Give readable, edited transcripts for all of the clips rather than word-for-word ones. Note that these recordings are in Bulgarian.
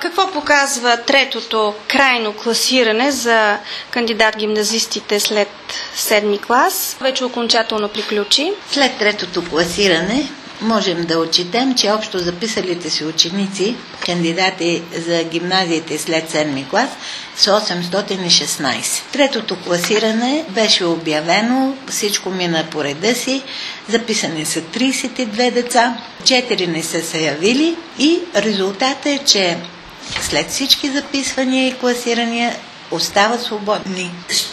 Какво показва третото крайно класиране за кандидат-гимназистите след 7 клас? Вече окончателно приключи. След третото класиране можем да отчетем, че общо записалите си ученици, кандидати за гимназиите след 7 клас, са 816. Третото класиране беше обявено, всичко мина по реда си, записани са 32 деца, 4 не са се явили и резултатът е, че след всички записвания и класирания остават свободни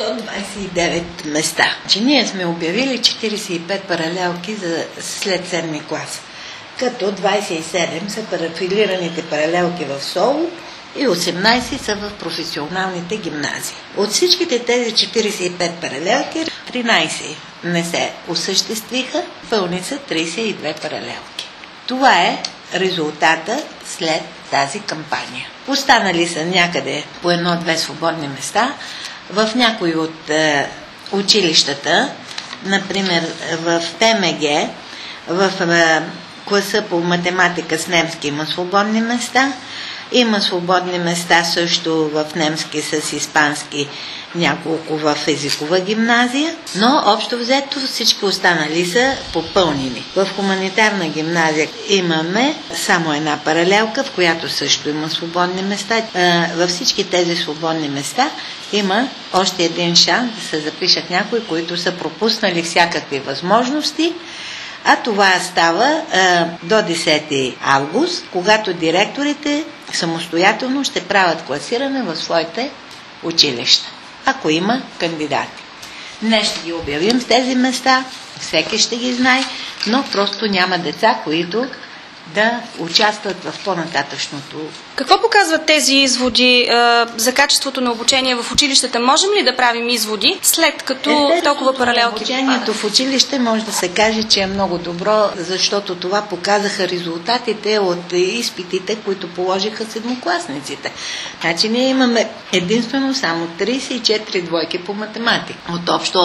129 места. Че ние сме обявили 45 паралелки за след 7 клас, като 27 са парафилираните паралелки в Соло и 18 са в професионалните гимназии. От всичките тези 45 паралелки, 13 не се осъществиха, пълни са 32 паралелки. Това е резултата след тази кампания. Останали са някъде по 1-2 свободни места в някои от училищата, например в ПМГ, в класа по математика с немски има свободни места, има свободни места също в немски с испански, няколко в езикова гимназия, но общо взето всички останали са попълнени. В хуманитарна гимназия имаме само една паралелка, в която също има свободни места. Във всички тези свободни места има още един шанс да се запишат някои, които са пропуснали всякакви възможности, а това става до 10 август, когато директорите самостоятелно ще правят класиране в своите училища, ако има кандидати. Днес ще ги обявим с тези места, всеки ще ги знае, но просто няма деца, които да участват в по-нататъчното. Какво показват тези изводи за качеството на обучение в училищата? Можем ли да правим изводи, след като толкова паралелки? Обучението в училище може да се каже, че е много добро, защото това показаха резултатите от изпитите, които положиха седмокласниците. Значи ние имаме единствено само 34 двойки по математика от общо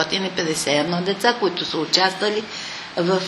851 деца, които са участвали в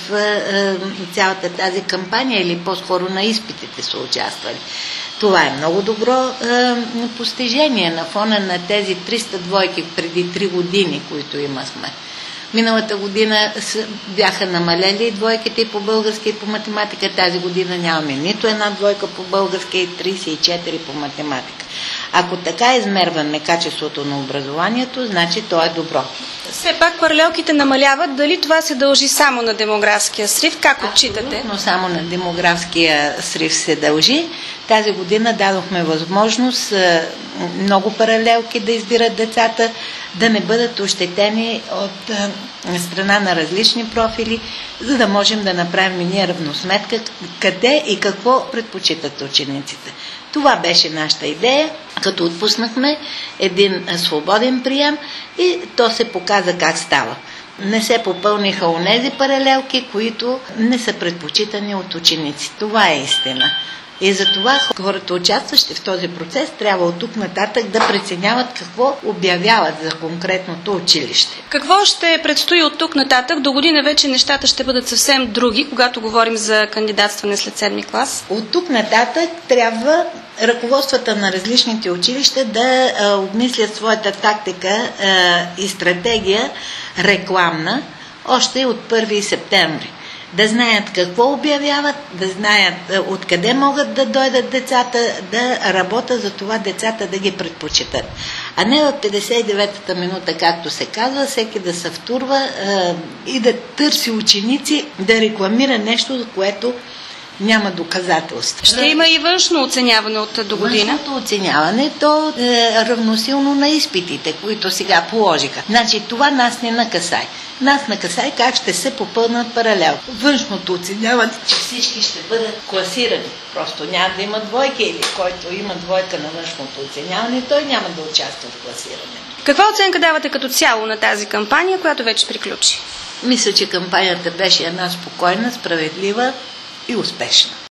цялата тази кампания или по-скоро на изпитите са участвали. Това е много добро постижение на фона на тези 300 двойки преди 3 години, които имахме. Миналата година бяха намалели двойките и по български и по математика. Тази година нямаме нито една двойка по български и 34 по математика. Ако така измерваме качеството на образованието, значи то е добро. Все пак паралелките намаляват. Дали това се дължи само на демографския срив? Как отчитате? Абсолютно само на демографския срив се дължи. Тази година дадохме възможност много паралелки да избират децата, да не бъдат ощетени от страна на различни профили, за да можем да направим ние равносметка къде и какво предпочитат учениците. Това беше нашата идея, като отпуснахме един свободен прием и то се показа как става. Не се попълниха онези паралелки, които не са предпочитани от ученици. Това е истина. И затова хората, участващи в този процес, трябва от тук нататък да преценяват какво обявяват за конкретното училище. Какво ще предстои от тук нататък? До година вече нещата ще бъдат съвсем други, когато говорим за кандидатстване след 7 клас. От тук нататък трябва ръководствата на различните училища да обмислят своята тактика и стратегия рекламна още от 1 септември. Да знаят какво обявяват, да знаят откъде могат да дойдат децата, да работят за това децата да ги предпочитат. А не в 59-та минута, както се казва, всеки да се втурва и да търси ученици, да рекламира нещо, за което няма доказателства. Ще има и външно оценяване от до година? Външното оценяване, то е равносилно на изпитите, които сега положиха. Значи това нас не накасай. Нас накасай как ще се попълнат паралел. Външното оценяване, че всички ще бъдат класирани. Просто няма да има двойки или който има двойка на външното оценяване, той няма да участва в класиране. Каква оценка давате като цяло на тази кампания, която вече приключи? Мисля, че кампанията беше една спокойна, справедлива и успешна.